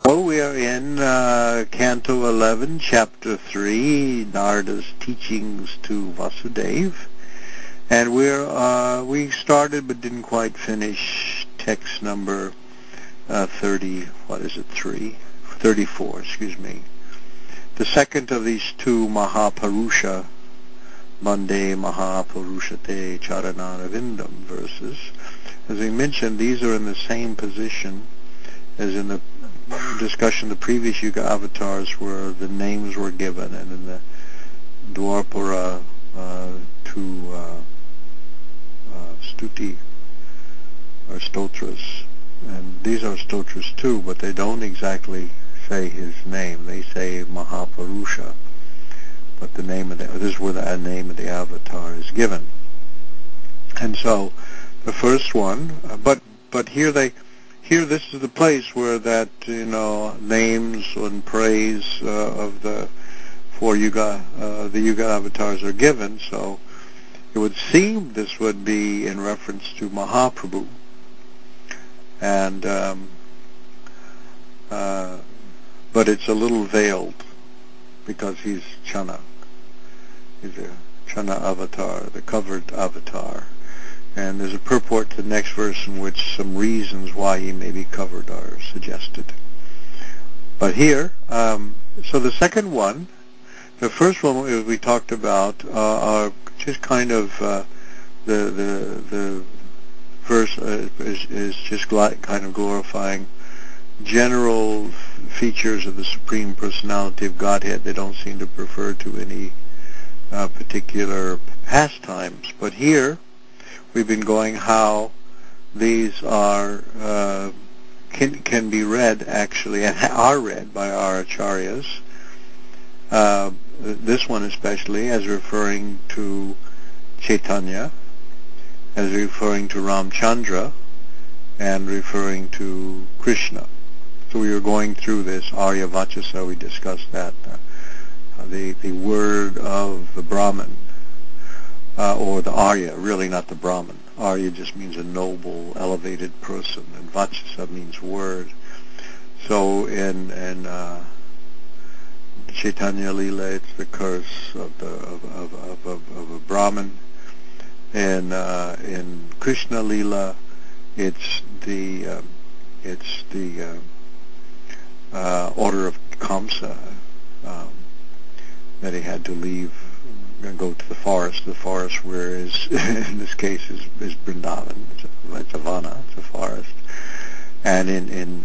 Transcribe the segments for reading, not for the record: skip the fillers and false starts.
So we are in Canto 11, Chapter 3, Narada's teachings to Vasudeva, and we started but didn't quite finish text number 34, excuse me. The second of these two Mahapurusha, Mande Mahapurushate Charanarvindam verses. As we mentioned, these are in the same position as in the discussion of the previous Yuga avatars, where the names were given, and in the Dwapara two stuti or stotras, and these are stotras too, but they don't exactly say his name. They say Mahapurusha, but the name of this is where the name of the avatar is given. And so the first one, but here this is the place where that names and praise of the four Yuga, the Yuga avatars are given. So it would seem this would be in reference to Mahaprabhu, and but it's a little veiled because he's Channa. He's a Channa avatar, the covered avatar. And there's a purport to the next verse in which some reasons why he may be covered are suggested. But here, so the second one, the first one we talked about are just kind of the verse is just kind of glorifying general features of the Supreme Personality of Godhead. They don't seem to refer to any particular pastimes. But here, we've been going how these are can be read actually, and are read by our acharyas. This one especially as referring to Chaitanya, as referring to Ramchandra, and referring to Krishna. So we were going through this Arya Vachasa. We discussed that the word of the Brahman. Or the Arya, really not the Brahman. Arya just means a noble, elevated person, and Vachasa means word. So in Chaitanya Leela, it's the curse of a Brahman. And in Krishna Leela, it's the order of Kamsa that he had to leave and go to the forest where is in this case is Vrindavan. It's a vana, it's a forest. And in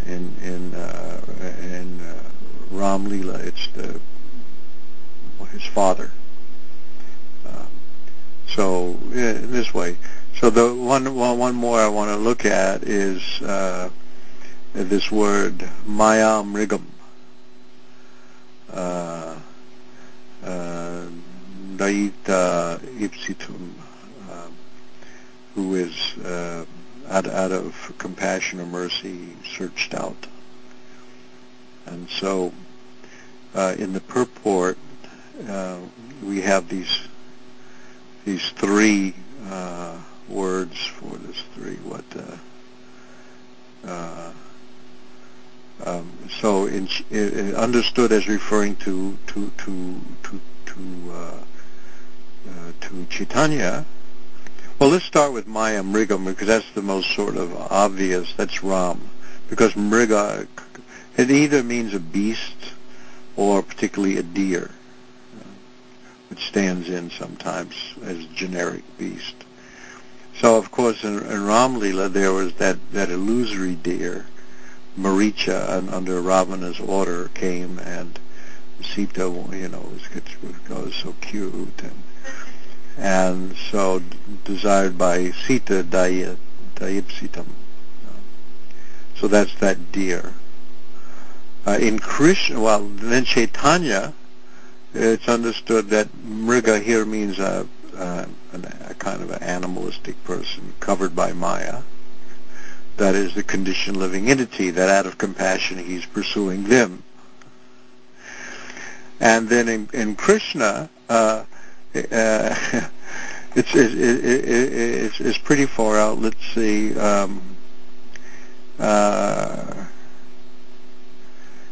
Ram Leela, it's his father. So in this way. So the one more I want to look at is this word Maya Mrigam. Daita Ipsitum, who is out of compassion or mercy searched out. And so in the purport we have these three words for this three so understood as referring to Chaitanya. Well, let's start with Maya Mrigam, because that's the most sort of obvious. That's Ram, because Mriga, it either means a beast or particularly a deer, which stands in sometimes as generic beast. So, of course, in Ram Leela there was that illusory deer, Maricha, under Ravana's order came, and Sita, was so cute, and so desired by Sita, Dayipsitam. So that's that deer. In Krishna, well, then Chaitanya, it's understood that Mriga here means a kind of an animalistic person covered by Maya. That is the conditioned living entity, that out of compassion he's pursuing them. And then in Krishna, it's pretty far out. Let's see.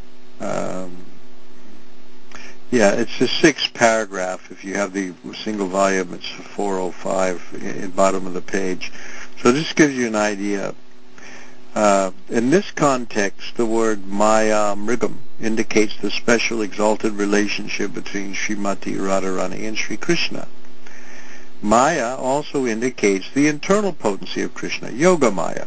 Yeah, it's the sixth paragraph. If you have the single volume, it's 405 in bottom of the page. So this gives you an idea. In this context, the word Maya Mrigam indicates the special exalted relationship between Srimati Radharani and Sri Krishna. Maya also indicates the internal potency of Krishna, Yoga Maya.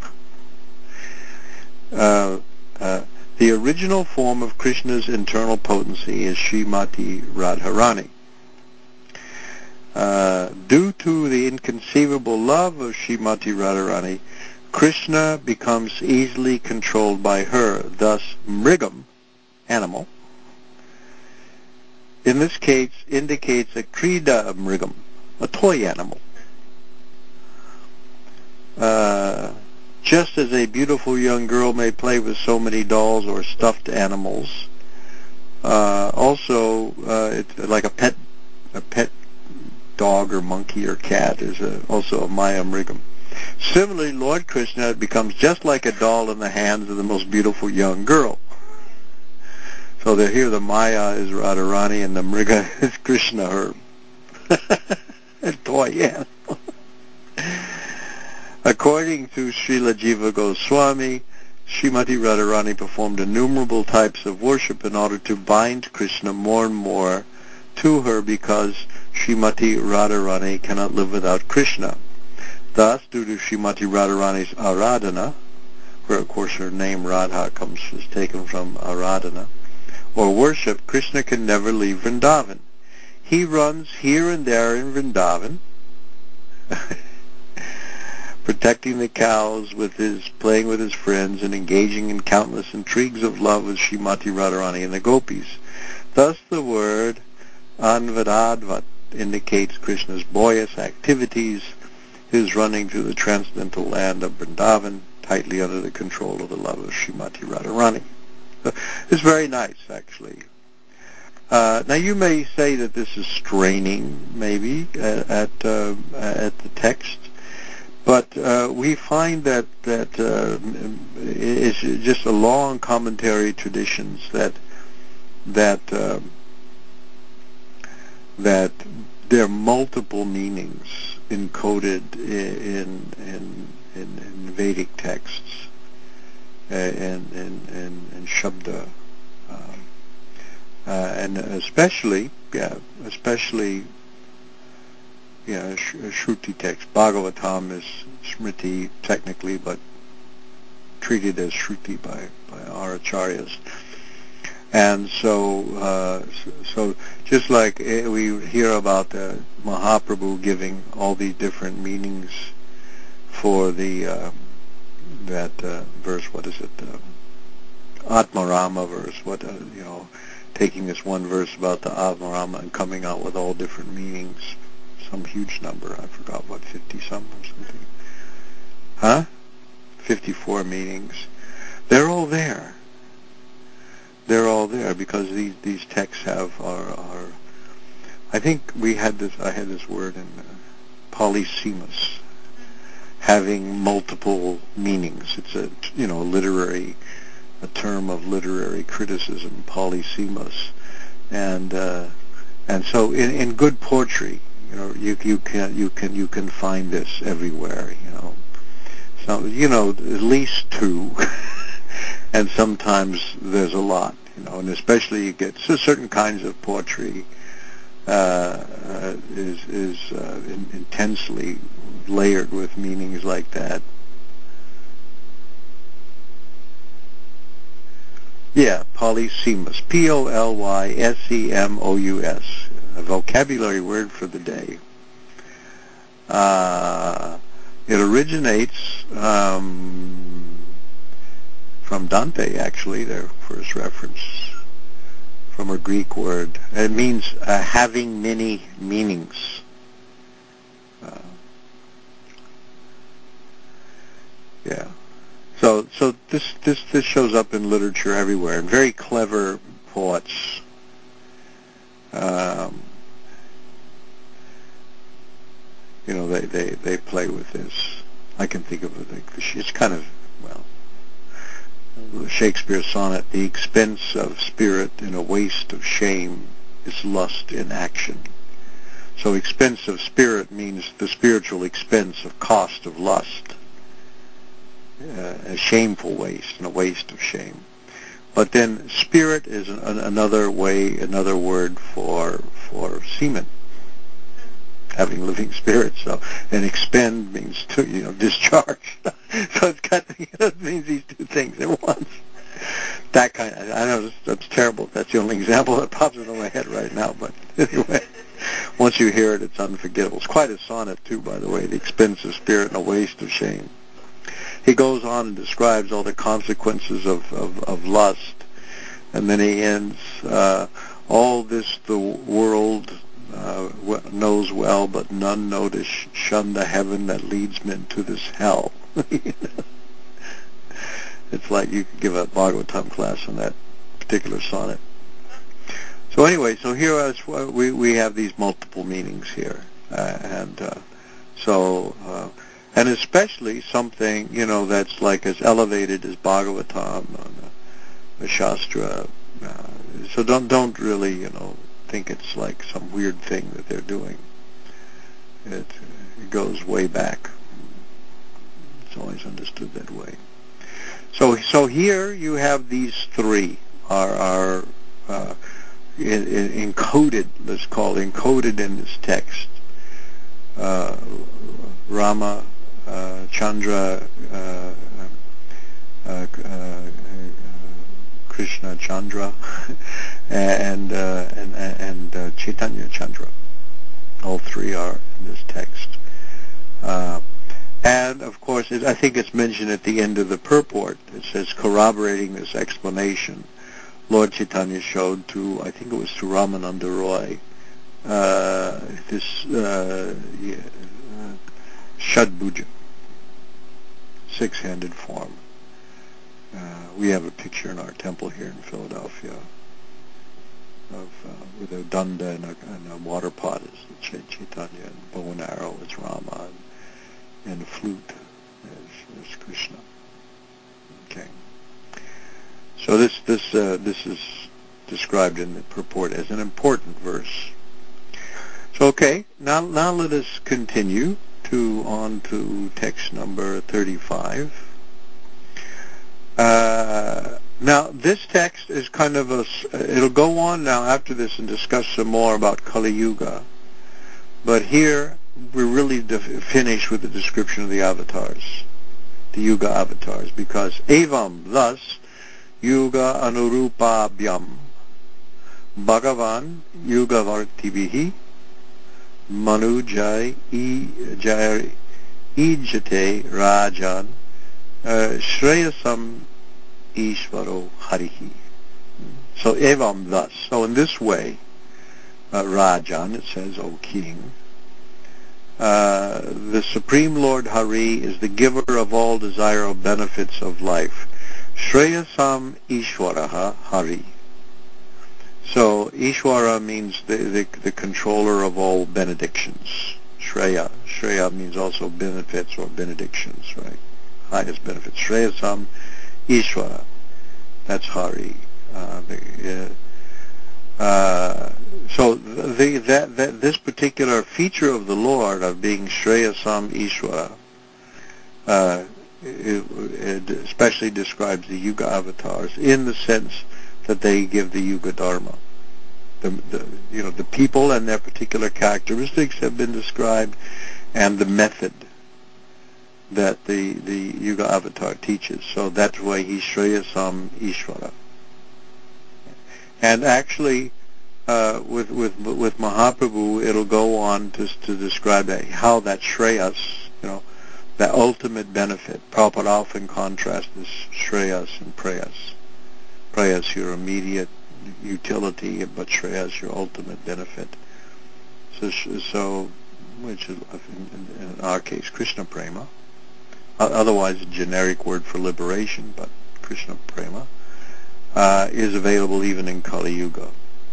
The original form of Krishna's internal potency is Srimati Radharani. Due to the inconceivable love of Srimati Radharani, Krishna becomes easily controlled by her. Thus, Mrigam, animal, in this case indicates a Krida Mrigam, a toy animal. Just as a beautiful young girl may play with so many dolls or stuffed animals, also it's like a pet dog or monkey or cat is also a Maya Mrigam. Similarly, Lord Krishna becomes just like a doll in the hands of the most beautiful young girl. So here the Maya is Radharani and the Mriga is Krishna, her toy animal. According to Srila Jiva Goswami, Srimati Radharani performed innumerable types of worship in order to bind Krishna more and more to her because Srimati Radharani cannot live without Krishna. Thus, due to Srimati Radharani's Aradhana, where of course her name Radha is taken from Aradhana, or worship, Krishna can never leave Vrindavan. He runs here and there in Vrindavan, protecting the cows, playing with his friends, and engaging in countless intrigues of love with Srimati Radharani and the gopis. Thus the word Anvadadvat indicates Krishna's boyish activities, his running through the transcendental land of Vrindavan, tightly under the control of the love of Srimati Radharani. It's very nice, actually. Now you may say that this is straining, maybe, at the text, but we find that it's just a long commentary traditions that there are multiple meanings encoded in Vedic texts and Shabda, and especially Shruti text. Bhagavatam is Smriti technically, but treated as Shruti by our acharyas. And so just like we hear about Mahaprabhu giving all these different meanings for the that verse, what is it? Atmarama verse. Taking this one verse about the Atmarama and coming out with all different meanings. Some huge number. I forgot what, 50-some or something. Huh? 54 meanings. They're all there. They're all there because these texts are. I think I had this word in polysemous, having multiple meanings. It's a term of literary criticism, polysemous, and so in good poetry, you can find this everywhere. So at least two. And sometimes there's a lot, and especially you get certain kinds of poetry is intensely layered with meanings like that. Yeah, polysemous, Polyssemous, a vocabulary word for the day. It originates from Dante, actually, their first reference, from a Greek word. It means having many meanings. Yeah. So this shows up in literature everywhere, and very clever poets. They play with this. I can think of it. It's kind of, Shakespeare's sonnet, the expense of spirit in a waste of shame It's lust in action. So expense of spirit means the spiritual expense of cost of lust, a shameful waste and a waste of shame. But then spirit is another word for semen, having living spirit. So, and expend means to, discharge. So it's got, it means these two things at once. That kind of, I know that's terrible. That's the only example that pops into my head right now. But anyway, once you hear it, it's unforgettable. It's quite a sonnet too, by the way, the expense of spirit and a waste of shame. He goes on and describes all the consequences of lust, and then he ends, all this the world knows well, but none notice, shun the heaven that leads men to this hell. It's like you could give a Bhagavatam class on that particular sonnet. So anyway, so here we have these multiple meanings here, and especially something that's like as elevated as Bhagavatam, the Shastra. So don't really think it's like some weird thing that they're doing. It goes way back. It's always understood that way. So here you have these three are encoded. Let's call it encoded in this text. Rama, Chandra, Krishna Chandra, and Chaitanya Chandra. All three are in this text. And, of course, I think it's mentioned at the end of the purport. It says, corroborating this explanation, Lord Chaitanya showed to, I think it was to Ramananda Roy, this Shadbhuja, six-handed form. We have a picture in our temple here in Philadelphia with a danda and a water pot is Chaitanya, and bow and arrow is Rama, and the flute is Krishna. Okay. So this is described in the purport as an important verse. So okay, now let us continue on to text number 35. Now this text is kind of it'll go on now after this and discuss some more about Kali Yuga, but here we're really finished with the description of the avatars, the Yuga avatars, because evam, thus, Yuga anurupabhyam, Bhagavan Yuga Vartibihi, Manu Jai Ijate Rajan, Shreyasam Ishvaro Harihi. So evam, thus. So in this way, Rajan, it says, O king, the Supreme Lord Hari is the giver of all desirable benefits of life. Shreyasam Ishwaraha Hari. So Ishwara means the controller of all benedictions. Shreya means also benefits or benedictions, right? Highest benefits. Shreyasam Ishwara. That's Hari. So this particular feature of the Lord of being Shreyasam Ishwara it especially describes the Yuga avatars in the sense that they give the Yuga Dharma. The people and their particular characteristics have been described, and the method that the Yuga avatar teaches. So that's why he's Shreyasam Ishvara. And actually, with Mahaprabhu, it'll go on to describe how that Shreyas, the ultimate benefit. Prabhupada often contrasts this Shreyas and Prayas. Prayas, your immediate utility, but Shreyas, your ultimate benefit. So which is, in our case, Krishna Prema. Otherwise, a generic word for liberation, but Krishna Prema is available even in Kali Yuga.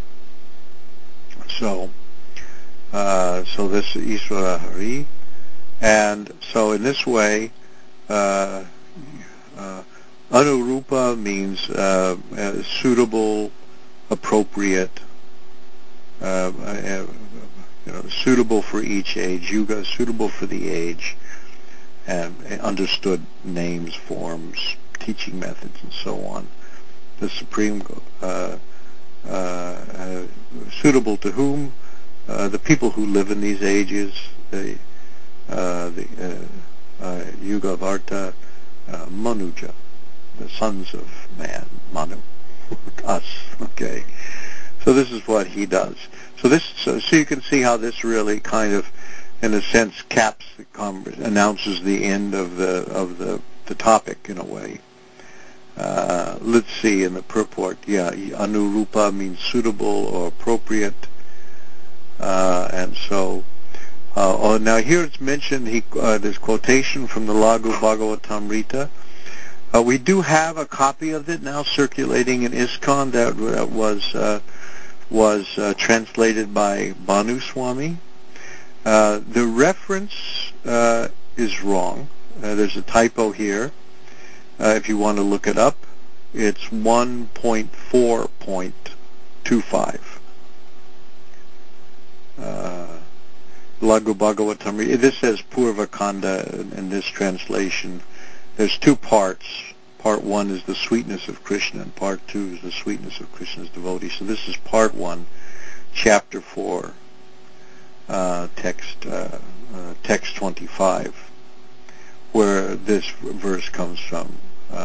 So this Ishvara Hari, and so in this way, Anurupa means suitable, appropriate, suitable for each age. Yuga, suitable for the age, and understood names, forms, teaching methods, and so on. The supreme, suitable to whom? The people who live in these ages, the Yuga Varta, Manuja, the sons of man, Manu, us. Okay, so this is what he does. So you can see how this really kind of, in a sense, caps the announces the end of the topic in a way. Let's see in the purport. Yeah, anurupa means suitable or appropriate, and so. Now here it's mentioned. There's quotation from the Laghu Bhagavatamrita. We do have a copy of it now circulating in ISKCON that was translated by Bhanu Swami. The reference is wrong. There's a typo here. If you want to look it up, it's 1.4.25. Laghu Bhagavatamrita. This says Purva Kanda in this translation. There's two parts. Part 1 is the sweetness of Krishna, and Part 2 is the sweetness of Krishna's devotees. So this is Part 1, Chapter 4, text 25, where this verse comes from.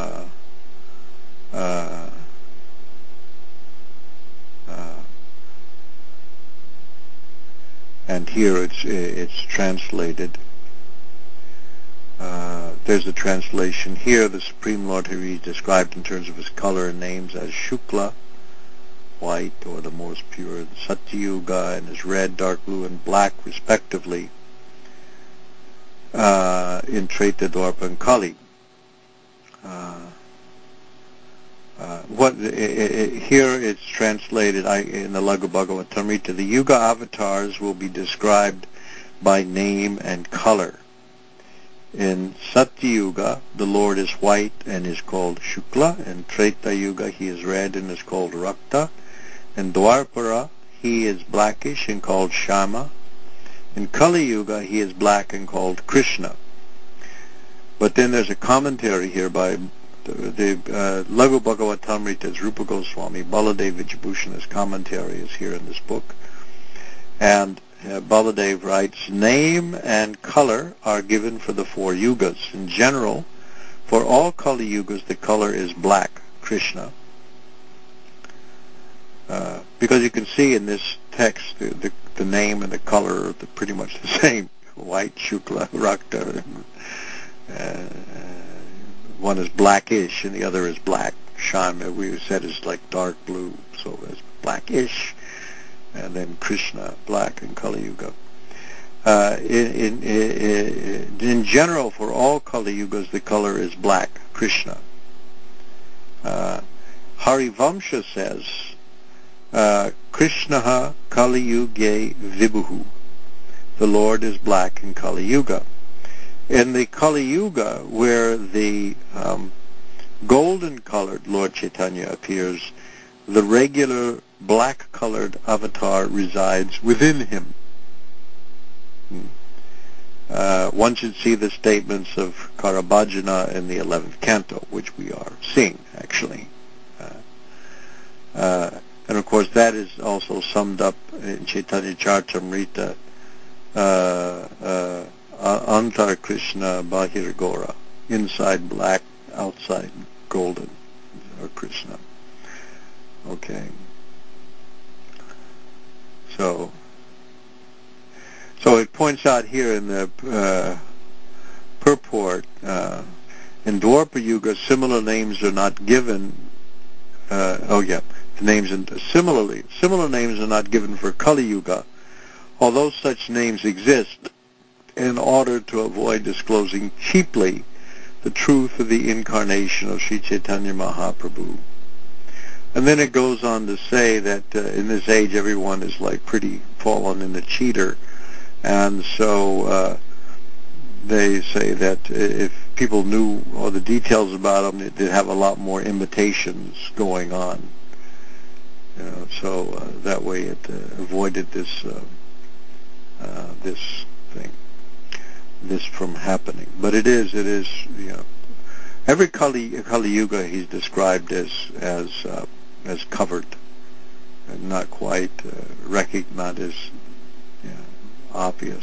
And here it's translated. There's a translation here. The Supreme Lord Hari is described in terms of his color and names as Shukla, white, or the most pure, Satyuga, and is red, dark blue, and black, respectively, in Treta, Dwapara, and Kali. Here it's translated in the Laghu Bhagavatamrita. The Yuga avatars will be described by name and color. In Satyuga, the Lord is white and is called Shukla. In Treta Yuga, he is red and is called Rakta. In Dwapara, he is blackish and called Shama. In Kali Yuga, he is black and called Krishna. But then there's a commentary here by the Laghu Bhagavatamrita's Rupa Goswami. Baladev Vijabhushana's commentary is here in this book. And Baladev writes, name and color are given for the 4 yugas. In general, for all Kali yugas, the color is black, Krishna. Because you can see in this text, the name and the color are pretty much the same. White, Shukla, Rakta. One is blackish and the other is black. Shama, we said, is like dark blue, so it's blackish. And then Krishna, black in Kali Yuga. In general, for all Kali Yugas, the color is black, Krishna. Harivamsha says, Krishnaha Kali Yuge Vibhuhu. The Lord is black in Kali Yuga. In the Kali Yuga, where the golden-colored Lord Chaitanya appears, the regular black-colored avatar resides within him. One should see the statements of Karabhajana in the 11th canto, which we are seeing, actually. And of course, that is also summed up in Chaitanya Charitamrita, Antar Krishna Bahir Gora, inside black, outside golden, or Krishna. Okay. So it points out here in the purport, in Dwapara Yuga, similar names are not given. Similar names are not given for Kali Yuga, although such names exist in order to avoid disclosing cheaply the truth of the incarnation of Sri Chaitanya Mahaprabhu. And then it goes on to say that in this age everyone is like pretty fallen in the cheater, and so they say that if people knew all the details about them, they'd have a lot more imitations going on. So that way it avoided this this thing, this from happening. But it is, every Kali Yuga he's described as covered, and not quite not as obvious.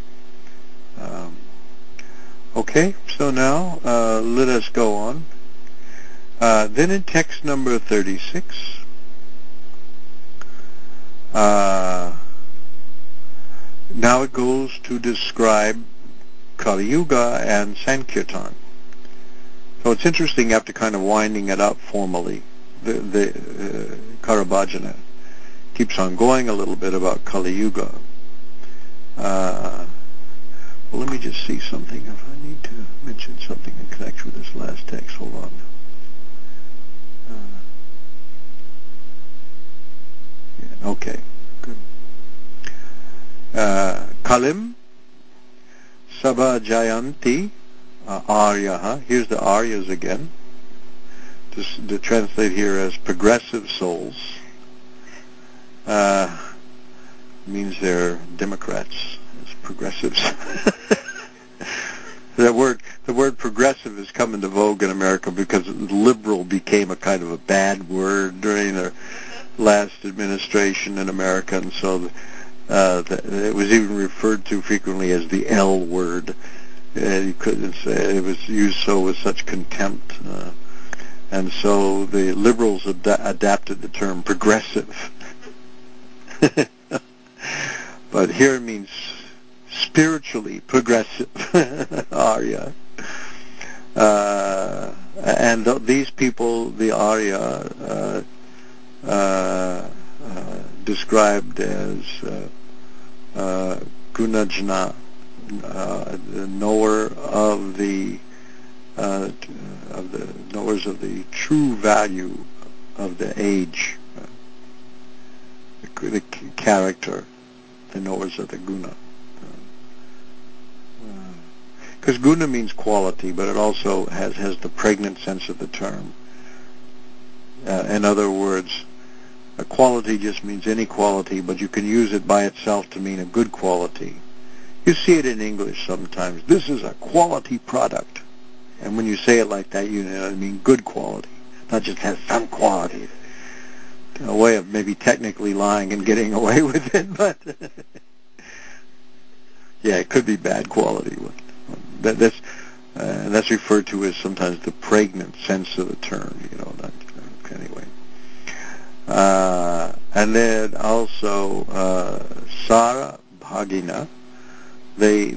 Okay, so now let us go on. Then in text number 36, now it goes to describe Kali Yuga and Sankirtan. So it's interesting after kind of winding it up formally. The Karabhajana keeps on going a little bit about Kali Yuga. Well, let me just see something. If I need to mention something in connection with this last text, hold on. Okay, good. Kalim Sabha Jayanti Aryaha. Here's the Aryas again. To translate here as progressive souls. Means they're Democrats. It's progressives. The word progressive has come into vogue in America because liberal became a kind of a bad word during the last administration in America, and so it was even referred to frequently as the L word. You couldn't say it was used so with such contempt, and so the liberals adapted the term progressive. But here it means spiritually progressive, Arya. And these people, the Arya, described as Gunajna, the knower of the knowers of the true value of the age, the character, the knowers of the guna. Because guna means quality, but it also has the pregnant sense of the term. In other words, a quality just means any quality, but you can use it by itself to mean a good quality. You see it in English sometimes. This is a quality product. And when you say it like that, you know, I mean good quality, not just has some quality. A way of maybe technically lying and getting away with it, but yeah, it could be bad quality. That's referred to as sometimes the pregnant sense of the term, anyway. And then also Sara Bhagina, they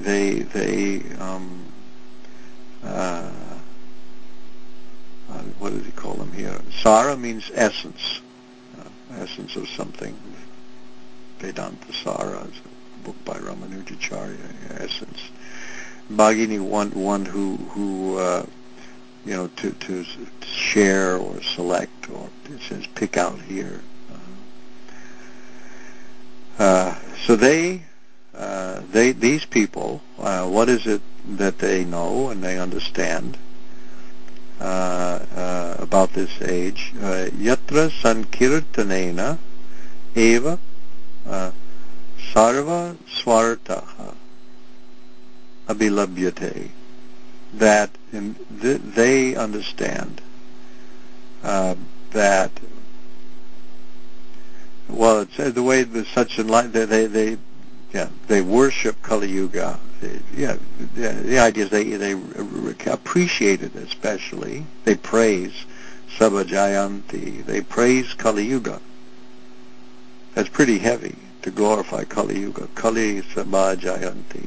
what does he call them here? Sara means essence, essence of something. Vedanta Sara is a book by Ramanujacharya, essence. Bhagini, one who to share or select, or it says pick out here. So these people, what is it that they know and they understand about this age? Yatra sankirtanena eva sarva swartaha abhilabhyate. That they understand that. Well, it's the way that such they worship Kali Yuga. The idea is they appreciate it, especially they praise Sabha Jayanti. They praise Kali Yuga. That's pretty heavy to glorify Kali Yuga. Kali Sabha Jayanti.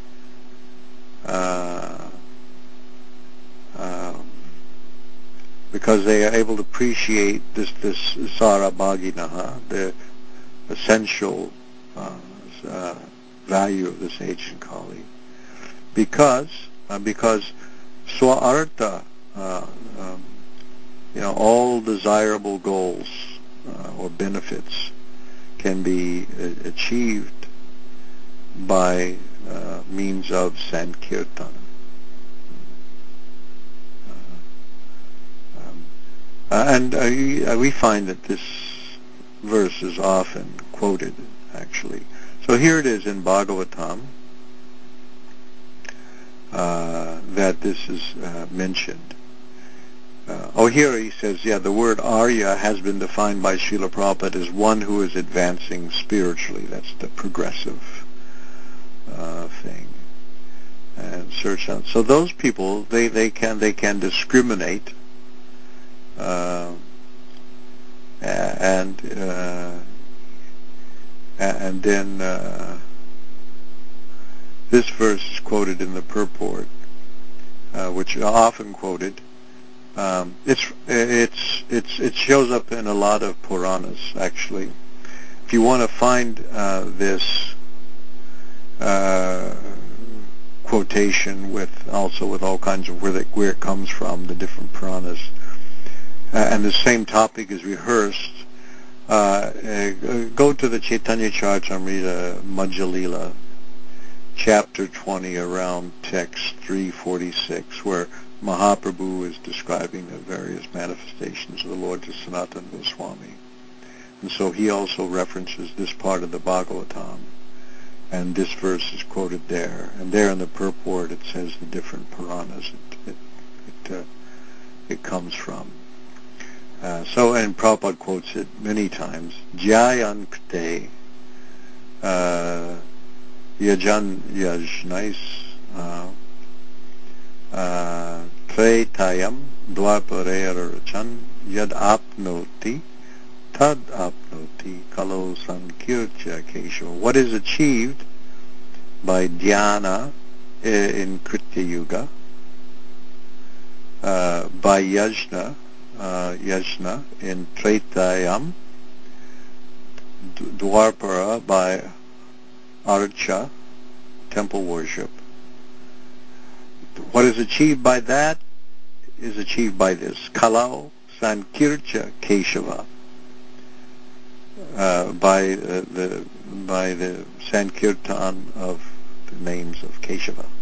Because they are able to appreciate this Sara Bhaginaha, the essential value of this ancient Kali, because Swa-artha, all desirable goals or benefits can be achieved by means of Sankirtan. And we find that this verse is often quoted, actually. So here it is in Bhagavatam that this is mentioned. Here he says, the word Arya has been defined by Srila Prabhupada as one who is advancing spiritually. That's the progressive thing. And search out. So those people, they can discriminate, and then this verse is quoted in the purport, which is often quoted. It shows up in a lot of Puranas, actually. If you want to find this quotation with all kinds of where it comes from, the different Puranas, and the same topic is rehearsed, go to the Chaitanya Charitamrita Madhya Lila, chapter 20, around text 346, where Mahaprabhu is describing the various manifestations of the Lord to Sanatana Goswami. And so he also references this part of the Bhagavatam, and this verse is quoted there. And there in the purport it says the different Puranas it comes from. And Prabhupada quotes it many times. Jayankte Yajnais Tretayam Dwarparerachan Yad Apnoti Tad Apnoti Kalo Sankirtya Keshava. What is achieved by dhyana in Kritya Yuga, by yajna in Tretayam, Dwarpara by archa, temple worship. What is achieved by that is achieved by this. Kalau Sankirtya Keshava, by the Sankirtan of the names of Keshava.